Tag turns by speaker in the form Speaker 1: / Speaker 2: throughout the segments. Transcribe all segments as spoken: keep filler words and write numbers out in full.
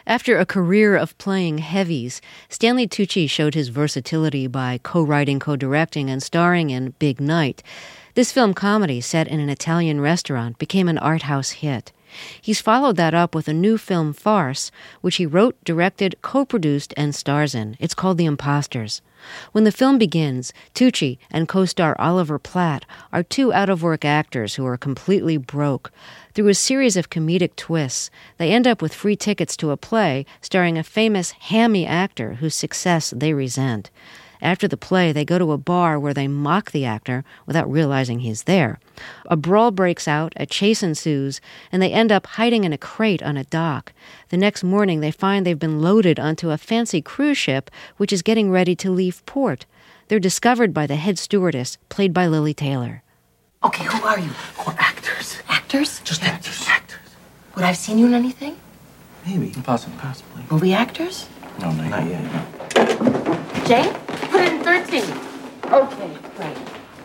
Speaker 1: After a career of playing heavies, Stanley Tucci showed his versatility by co-writing, co-directing, and starring in Big Night. This film comedy, set in an Italian restaurant, became an art house hit. He's followed that up with a new film farce, which he wrote, directed, co-produced, and stars in. It's called The Imposters. When the film begins, Tucci and co-star Oliver Platt are two out-of-work actors who are completely broke. Through a series of comedic twists, they end up with free tickets to a play starring a famous hammy actor whose success they resent. After the play, they go to a bar where they mock the actor without realizing he's there. A brawl breaks out, a chase ensues, and they end up hiding in a crate on a dock. The next morning, they find they've been loaded onto a fancy cruise ship, which is getting ready to leave port. They're discovered by the head stewardess, played by Lily Taylor.
Speaker 2: Okay, who are you?
Speaker 3: We're actors.
Speaker 2: Actors?
Speaker 3: Just actors.
Speaker 2: Actors. Would I have seen you in anything?
Speaker 3: Maybe. Possibly. Possibly.
Speaker 2: Movie actors?
Speaker 3: No, not, not yet. yet.
Speaker 2: Jane? Put it in thirteen. Okay, great.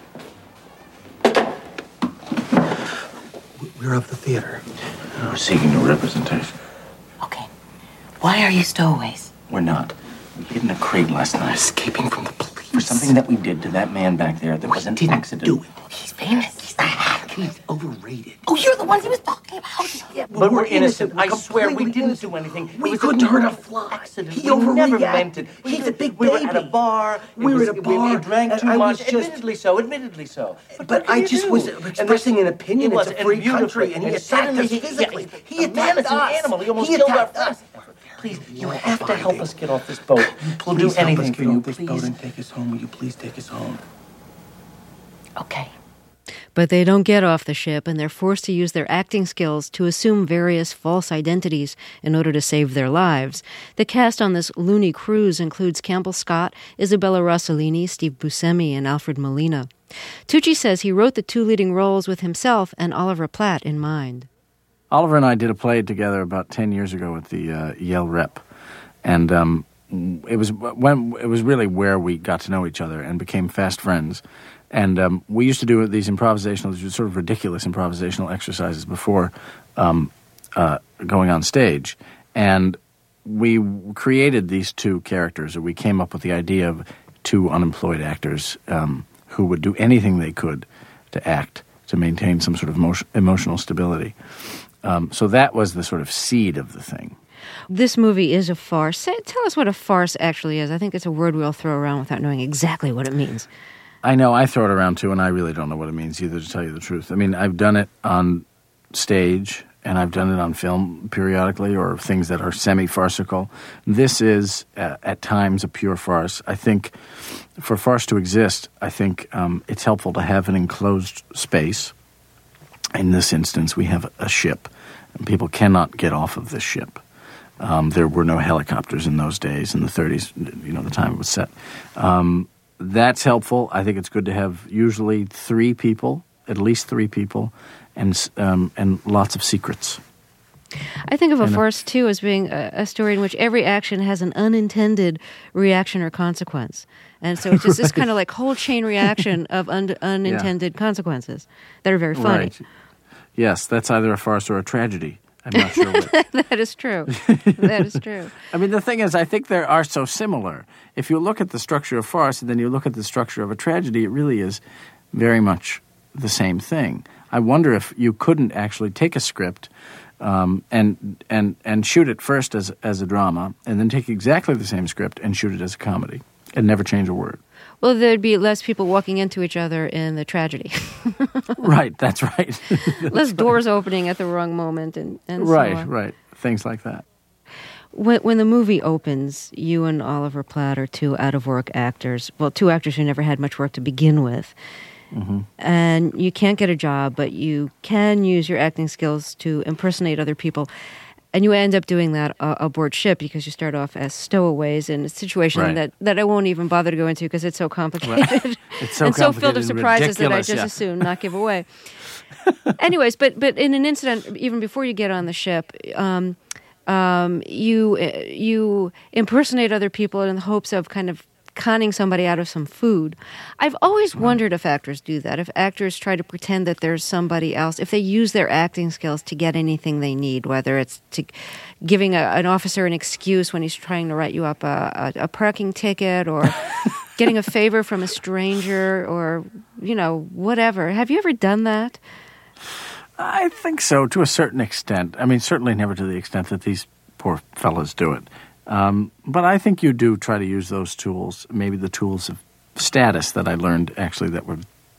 Speaker 3: We're of the theater. We're seeking no representation.
Speaker 2: Okay. Why are you stowaways?
Speaker 3: We're not. We hid in a crate last night.
Speaker 4: Escaping from the police.
Speaker 3: For something that we did to that man back there that was an
Speaker 4: didn't
Speaker 3: accident.
Speaker 4: do it.
Speaker 2: He's famous. He's the hack.
Speaker 4: He's overrated.
Speaker 2: Oh, you're the ones he was talking about.
Speaker 4: Yeah,
Speaker 3: But we're innocent.
Speaker 4: We're
Speaker 3: I swear we
Speaker 4: completely
Speaker 3: didn't
Speaker 4: innocent.
Speaker 3: do anything.
Speaker 4: We
Speaker 3: It was
Speaker 4: couldn't
Speaker 3: a
Speaker 4: hurt a
Speaker 3: total
Speaker 4: fly.
Speaker 3: accident.
Speaker 4: He
Speaker 3: we never
Speaker 4: overreacted.
Speaker 3: meant it. We
Speaker 4: He's
Speaker 3: did-
Speaker 4: a big
Speaker 3: We were
Speaker 4: baby.
Speaker 3: at a bar. It
Speaker 4: We were
Speaker 3: was-
Speaker 4: at a
Speaker 3: we-
Speaker 4: bar,
Speaker 3: We drank
Speaker 4: and
Speaker 3: too
Speaker 4: I
Speaker 3: much.
Speaker 4: was just-
Speaker 3: Admittedly so. Admittedly so.
Speaker 4: But
Speaker 3: what can
Speaker 4: I
Speaker 3: you
Speaker 4: just
Speaker 3: do?
Speaker 4: was
Speaker 3: And
Speaker 4: expressing
Speaker 3: this-
Speaker 4: an opinion.
Speaker 3: It was,
Speaker 4: It's a
Speaker 3: and
Speaker 4: free
Speaker 3: beautifully.
Speaker 4: country, and he attacked
Speaker 3: suddenly
Speaker 4: us
Speaker 3: he-
Speaker 4: physically.
Speaker 3: yeah,
Speaker 4: He
Speaker 3: a man is
Speaker 4: attacked
Speaker 3: an
Speaker 4: us.
Speaker 3: animal. He almost
Speaker 4: He
Speaker 3: killed our
Speaker 4: attacked
Speaker 3: friend.
Speaker 4: us.
Speaker 3: Please, you
Speaker 4: You're
Speaker 3: have to help
Speaker 4: finding.
Speaker 3: us get off this boat. We'll do
Speaker 4: Please help
Speaker 3: anything
Speaker 4: us
Speaker 3: for
Speaker 4: get
Speaker 3: you.
Speaker 4: off this boat
Speaker 3: Please.
Speaker 4: and take us home. Will you please take us home?
Speaker 2: Okay.
Speaker 1: But they don't get off the ship, and they're forced to use their acting skills to assume various false identities in order to save their lives. The cast on this loony cruise includes Campbell Scott, Isabella Rossellini, Steve Buscemi, and Alfred Molina. Tucci says he wrote the two leading roles with himself and Oliver Platt in mind.
Speaker 5: Oliver and I did a play together about ten years ago at the uh, Yale Rep, and um, it was when it was really where we got to know each other and became fast friends. And um, we used to do these improvisational, these sort of ridiculous improvisational exercises before um, uh, going on stage. And we created these two characters, or we came up with the idea of two unemployed actors um, who would do anything they could to act, to maintain some sort of emotion, emotional stability. Um, so that was the sort of seed of the thing.
Speaker 1: This movie is a farce. Say, tell us what a farce actually is. I think it's a word we all throw around without knowing exactly what it means.
Speaker 5: I know, I throw it around too, and I really don't know what it means either, to tell you the truth. I mean, I've done it on stage, and I've done it on film periodically, or things that are semi-farcical. This is, uh, at times, a pure farce. I think for farce to exist, I think um, it's helpful to have an enclosed space. In this instance, we have a ship, and people cannot get off of this ship. Um, there were no helicopters in those days, in the thirties, you know, the time it was set. Um That's helpful. I think it's good to have usually three people, at least three people, and um, and lots of secrets.
Speaker 1: I think of a
Speaker 5: And, uh,
Speaker 1: farce, too, as being a, a story in which every action has an unintended reaction or consequence. And so it's just this kind of like whole chain reaction of un- unintended consequences that are very funny.
Speaker 5: Right. Yes, that's either a farce or a tragedy. I'm not sure which.
Speaker 1: That is true. That is true.
Speaker 5: I mean, the thing is, I think they are so similar. If you look at the structure of farce and then you look at the structure of a tragedy, it really is very much the same thing. I wonder if you couldn't actually take a script um, and and and shoot it first as as a drama, and then take exactly the same script and shoot it as a comedy, and never change a word.
Speaker 1: Well, there'd be less people walking into each other in the tragedy.
Speaker 5: Right, that's right.
Speaker 1: Less doors opening at the wrong moment and, and
Speaker 5: Right,
Speaker 1: so on.
Speaker 5: right. Things like that.
Speaker 1: When, when the movie opens, you and Oliver Platt are two out-of-work actors. Well, two actors who never had much work to begin with. Mm-hmm. And you can't get a job, but you can use your acting skills to impersonate other people. And you end up doing that uh, aboard ship because you start off as stowaways in a situation
Speaker 5: Right.
Speaker 1: that, that I won't even bother to go into because it's so complicated.
Speaker 5: Right. It's so
Speaker 1: and so filled
Speaker 5: complicated
Speaker 1: of
Speaker 5: and
Speaker 1: surprises that I
Speaker 5: ridiculous,
Speaker 1: just
Speaker 5: yeah.
Speaker 1: as soon not give away. Anyways, but but in an incident, even before you get on the ship, um, um, you you impersonate other people in the hopes of kind of conning somebody out of some food. I've always wondered if actors do that, if actors try to pretend that there's somebody else, if they use their acting skills to get anything they need, whether it's to giving a, an officer an excuse when he's trying to write you up a, a, a parking ticket, or getting a favor from a stranger, or, you know, whatever. Have you ever done that?
Speaker 5: I think so, to a certain extent. I mean, certainly never to the extent that these poor fellas do it. Um, but I think you do try to use those tools, maybe the tools of status that I learned, actually, that were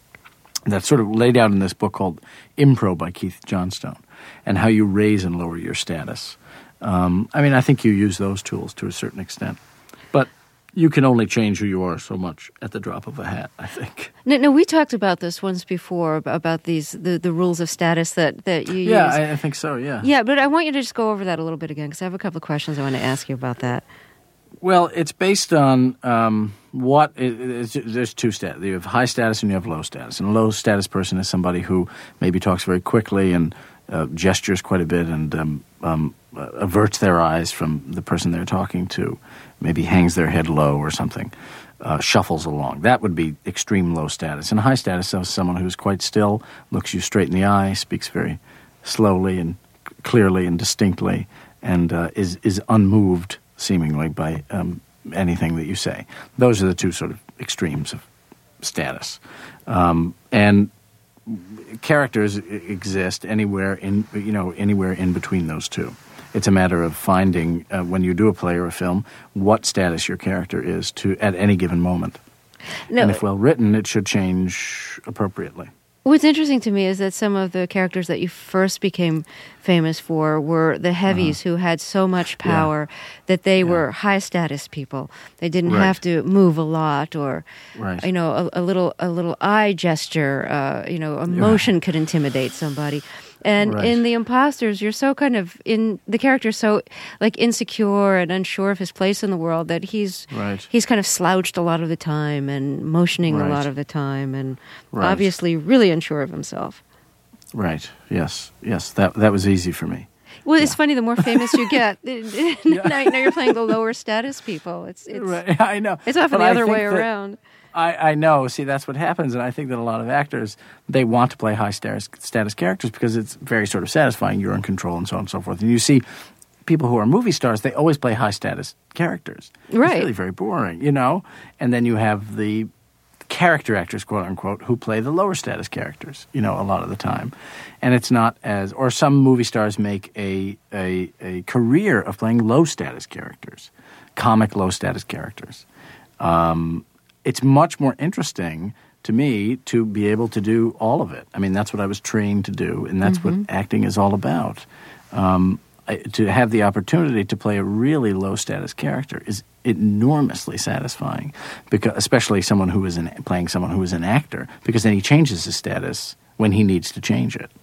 Speaker 5: that sort of laid out in this book called Impro by Keith Johnstone, and how you raise and lower your status. Um, I mean, I think you use those tools to a certain extent. But you can only change who you are so much at the drop of a hat, I think.
Speaker 1: No, no, we talked about this once before, about these the, the rules of status that, that you
Speaker 5: yeah,
Speaker 1: use.
Speaker 5: Yeah, I, I think so, yeah.
Speaker 1: Yeah, but I want you to just go over that a little bit again, because I have a couple of questions I want to ask you about that.
Speaker 5: Well, it's based on um, what it, it's, there's two status. You have high status and you have low status. And a low status person is somebody who maybe talks very quickly and uh, gestures quite a bit and um, um, averts their eyes from the person they're talking to, maybe hangs their head low or something, uh, shuffles along. That would be extreme low status. And high status is someone who's quite still, looks you straight in the eye, speaks very slowly and clearly and distinctly, and uh, is is unmoved, seemingly, by um, anything that you say. Those are the two sort of extremes of status. Um, and characters exist anywhere in, you know, anywhere in between those two. It's a matter of finding, uh, when you do a play or a film, what status your character is to at any given moment.
Speaker 1: No,
Speaker 5: and if well written, it should change appropriately.
Speaker 1: What's interesting to me is that some of the characters that you first became famous for were the heavies, uh-huh. who had so much power yeah. that they yeah. were high-status people. They didn't
Speaker 5: right.
Speaker 1: have to move a lot, or
Speaker 5: right.
Speaker 1: you know, a, a little a little eye gesture, uh, you know, a motion could intimidate somebody. And
Speaker 5: right.
Speaker 1: in The Imposters, you're so kind of in the character's so like insecure and unsure of his place in the world that he's
Speaker 5: right.
Speaker 1: he's kind of slouched a lot of the time and motioning
Speaker 5: right.
Speaker 1: a lot of the time, and
Speaker 5: right.
Speaker 1: obviously really unsure of himself.
Speaker 5: Right. Yes. Yes. That that was easy for me.
Speaker 1: Well,
Speaker 5: yeah.
Speaker 1: it's funny. The more famous you get, now, now you're playing the lower status people. It's it's
Speaker 5: right. I know.
Speaker 1: It's often
Speaker 5: but
Speaker 1: the other
Speaker 5: I
Speaker 1: way
Speaker 5: think that,
Speaker 1: around.
Speaker 5: I, I know. See, that's what happens, and I think that a lot of actors, they want to play high status, status characters because it's very sort of satisfying. You're in control and so on and so forth. And you see people who are movie stars, they always play high status characters.
Speaker 1: Right.
Speaker 5: It's really very boring, you know? And then you have the character actors, quote unquote, who play the lower status characters, you know, a lot of the time. And it's not as, or some movie stars make a, a, a career of playing low status characters, comic low status characters. Um, it's much more interesting to me to be able to do all of it. I mean, that's what I was trained to do, and that's mm-hmm. what acting is all about. Um, I, to have the opportunity to play a really low-status character is enormously satisfying, because especially someone who is an, playing someone who is an actor, because then he changes his status when he needs to change it.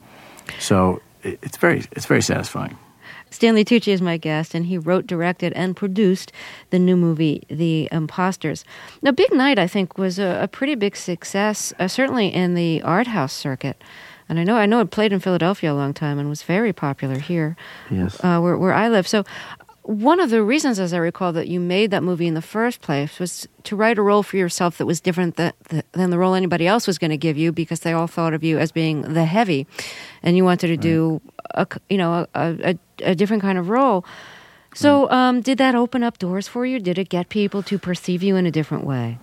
Speaker 5: So it, it's very it's very satisfying.
Speaker 1: Stanley Tucci is my guest, and he wrote, directed, and produced the new movie, The Imposters. Now, Big Night, I think, was a, a pretty big success, uh, certainly in the art house circuit. And I know I know it played in Philadelphia a long time and was very popular here,
Speaker 5: yes,
Speaker 1: uh, where, where I live. So one of the reasons, as I recall, that you made that movie in the first place was to write a role for yourself that was different than, than the role anybody else was going to give you, because they all thought of you as being the heavy, and you wanted to right. do a, you know a, a, a different kind of role. So um, did that open up doors for you? Did it get people to perceive you in a different way?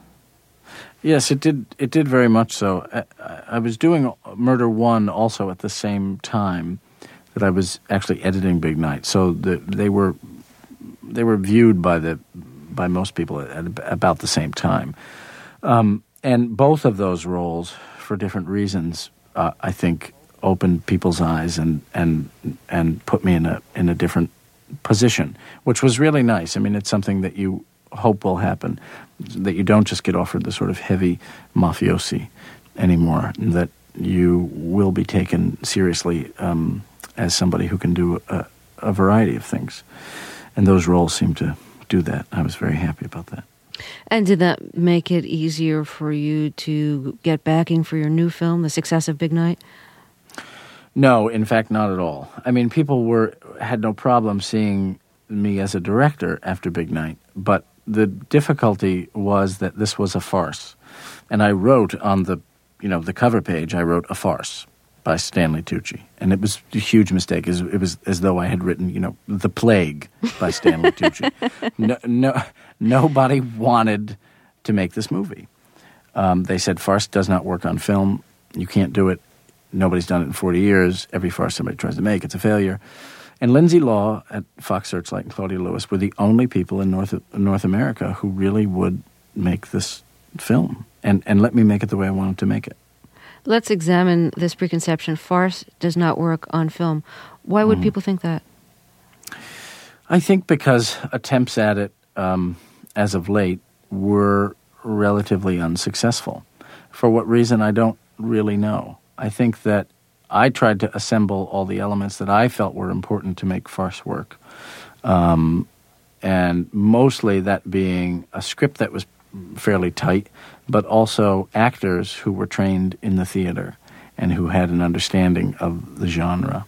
Speaker 5: Yes, it did. It did very much so. I, I was doing Murder One also at the same time that I was actually editing Big Night. So the, they were they were viewed by the by most people at about the same time. Um, and both of those roles, for different reasons, uh, I think opened people's eyes and and and put me in a in a different position, which was really nice. I mean, it's something that you hope will happen, that you don't just get offered the sort of heavy mafiosi anymore, that you will be taken seriously um, as somebody who can do a, a variety of things. And those roles seem to do that. I was very happy about that.
Speaker 1: And did that make it easier for you to get backing for your new film, the success of Big Night?
Speaker 5: No, in fact, not at all. I mean, people were had no problem seeing me as a director after Big Night, but the difficulty was that this was a farce. And I wrote on the, you know, the cover page, I wrote a farce by Stanley Tucci. And it was a huge mistake. It was, it was as though I had written, you know, The Plague by Stanley Tucci. No, no, nobody wanted to make this movie. Um, they said farce does not work on film. You can't do it. Nobody's done it in forty years. Every farce somebody tries to make, it's a failure. And Lindsay Law at Fox Searchlight and Claudia Lewis were the only people in North North America who really would make this film and, and let me make it the way I wanted to make it.
Speaker 1: Let's examine this preconception. Farce does not work on film. Why would mm. people think that?
Speaker 5: I think because attempts at it, um, as of late, were relatively unsuccessful. For what reason, I don't really know. I think that I tried to assemble all the elements that I felt were important to make farce work. Um, and mostly that being a script that was fairly tight, but also actors who were trained in the theater and who had an understanding of the genre.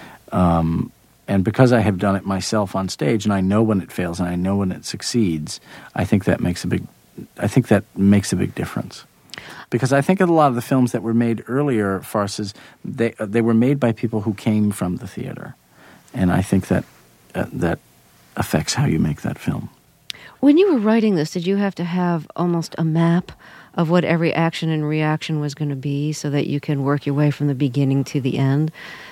Speaker 5: Um, and because I have done it myself on stage and I know when it fails and I know when it succeeds, I think that makes a big, I think that makes a big difference. Because I think a lot of the films that were made earlier, farces, they they were made by people who came from the theater, and I think that uh, that affects how you make that film.
Speaker 1: When you were writing this, did you have to have almost a map of what every action and reaction was going to be, so that you can work your way from the beginning to the end?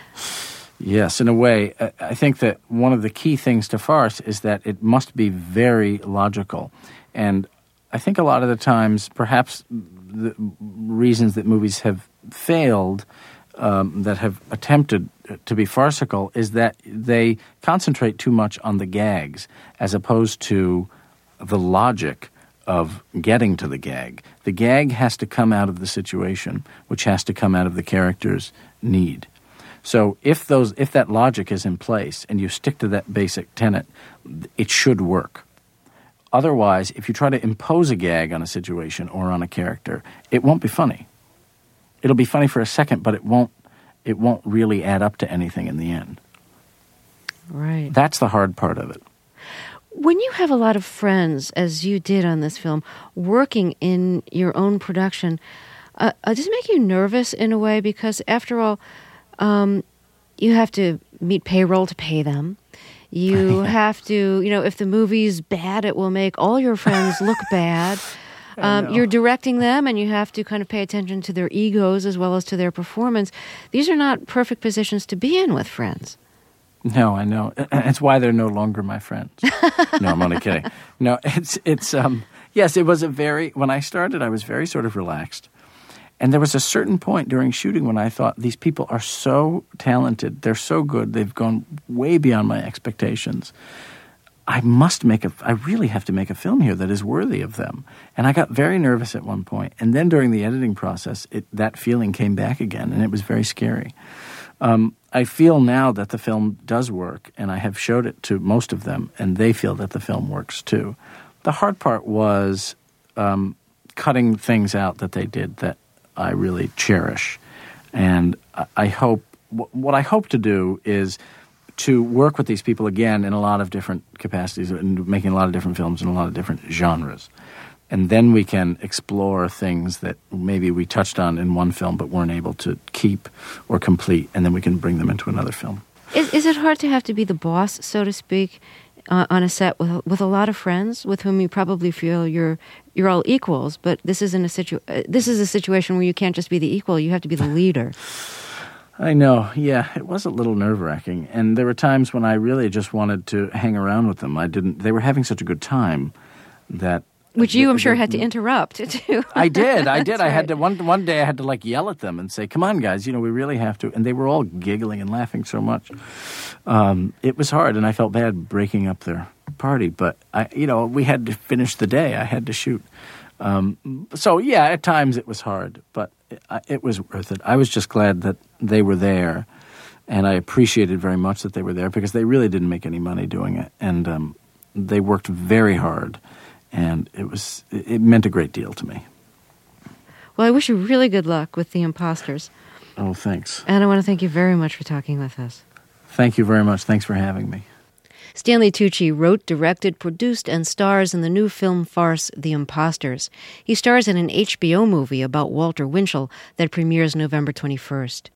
Speaker 5: Yes, in a way. I think that one of the key things to farce is that it must be very logical, and I think a lot of the times, perhaps the reasons that movies have failed, um, that have attempted to be farcical, is that they concentrate too much on the gags as opposed to the logic of getting to the gag. The gag has to come out of the situation, which has to come out of the character's need. So if those, if that logic is in place and you stick to that basic tenet, it should work. Otherwise, if you try to impose a gag on a situation or on a character, it won't be funny. It'll be funny for a second, but it won't it won't really add up to anything in the end.
Speaker 1: Right.
Speaker 5: That's the hard part of it.
Speaker 1: When you have a lot of friends, as you did on this film, working in your own production, uh, uh, does it make you nervous in a way? Because after all, um, you have to meet payroll to pay them. You have to, you know, if the movie's bad, it will make all your friends look bad. Um, you're directing them, and you have to kind of pay attention to their egos as well as to their performance. These are not perfect positions to be in with friends.
Speaker 5: No, I know. It's why they're no longer my friends. No, I'm only kidding. No, it's, it's um, yes, it was a very, when I started, I was very sort of relaxed. And there was a certain point during shooting when I thought, these people are so talented, they're so good, they've gone way beyond my expectations. I must make a, I really have to make a film here that is worthy of them. And I got very nervous at one point. And then during the editing process, it, that feeling came back again, and it was very scary. Um, I feel now that the film does work, and I have showed it to most of them, and they feel that the film works too. The hard part was um, cutting things out that they did that I really cherish. And I hope, what I hope to do is to work with these people again in a lot of different capacities, and making a lot of different films in a lot of different genres. And then we can explore things that maybe we touched on in one film but weren't able to keep or complete, and then we can bring them into another film.
Speaker 1: Is, is it hard to have to be the boss, so to speak, uh, on a set with with a lot of friends with whom you probably feel you're you're all equals, but this isn't a situ uh, this is a situation where you can't just be the equal; you have to be the leader.
Speaker 5: I know, yeah, it was a little nerve-wracking, and there were times when I really just wanted to hang around with them. I didn't; they were having such a good time that.
Speaker 1: Which you, I'm sure, had to interrupt, too.
Speaker 5: I did. I did. I had
Speaker 1: right.
Speaker 5: to, one one day I had to, like, yell at them and say, come on, guys, you know, we really have to. And they were all giggling and laughing so much. Um, it was hard, and I felt bad breaking up their party. But, I, you know, we had to finish the day. I had to shoot. Um, so, yeah, at times it was hard, but it, it was worth it. I was just glad that they were there, and I appreciated very much that they were there because they really didn't make any money doing it. And um, they worked very hard. And it was it meant a great deal to me.
Speaker 1: Well, I wish you really good luck with The Imposters.
Speaker 5: Oh, thanks.
Speaker 1: And I want to thank you very much for talking with us.
Speaker 5: Thank you very much. Thanks for having me.
Speaker 1: Stanley Tucci wrote, directed, produced, and stars in the new film farce The Imposters. He stars in an H B O movie about Walter Winchell that premieres November twenty-first.